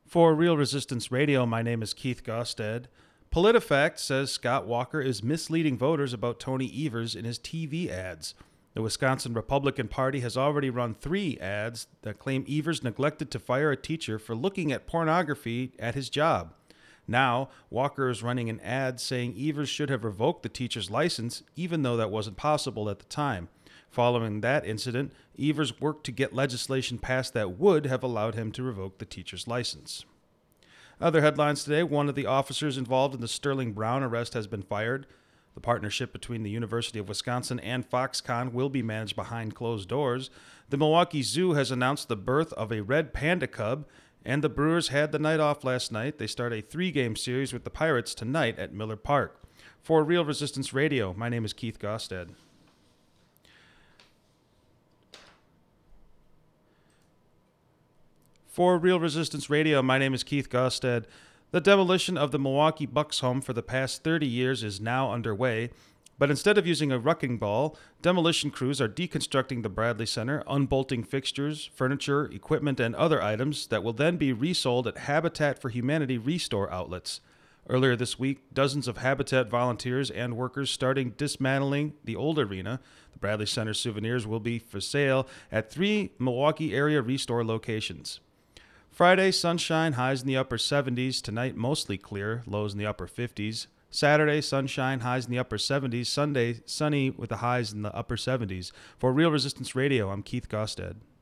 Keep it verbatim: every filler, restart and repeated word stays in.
For Real Resistance Radio, my name is Keith Gosted. PolitiFact says Scott Walker is misleading voters about Tony Evers in his T V ads. The Wisconsin Republican Party has already run three ads that claim Evers neglected to fire a teacher for looking at pornography at his job. Now, Walker is running an ad saying Evers should have revoked the teacher's license, even though that wasn't possible at the time. Following that incident, Evers worked to get legislation passed that would have allowed him to revoke the teacher's license. Other headlines today: one of the officers involved in the Sterling Brown arrest has been fired. The partnership between the University of Wisconsin and Foxconn will be managed behind closed doors. The Milwaukee Zoo has announced the birth of a red panda cub, and the Brewers had the night off last night. They start a three-game series with the Pirates tonight at Miller Park. For Real Resistance Radio, my name is Keith Gosted. For Real Resistance Radio, my name is Keith Gosted. The demolition of the Milwaukee Bucks home for the past thirty years is now underway, but instead of using a wrecking ball, demolition crews are deconstructing the Bradley Center, unbolting fixtures, furniture, equipment, and other items that will then be resold at Habitat for Humanity Restore outlets. Earlier this week, dozens of Habitat volunteers and workers started dismantling the old arena. The Bradley Center souvenirs will be for sale at three Milwaukee area Restore locations. Friday, sunshine, highs in the upper seventies. Tonight, mostly clear, lows in the upper fifties. Saturday, sunshine, highs in the upper seventies. Sunday, sunny with the highs in the upper seventies. For Real Resistance Radio, I'm Keith Gosted.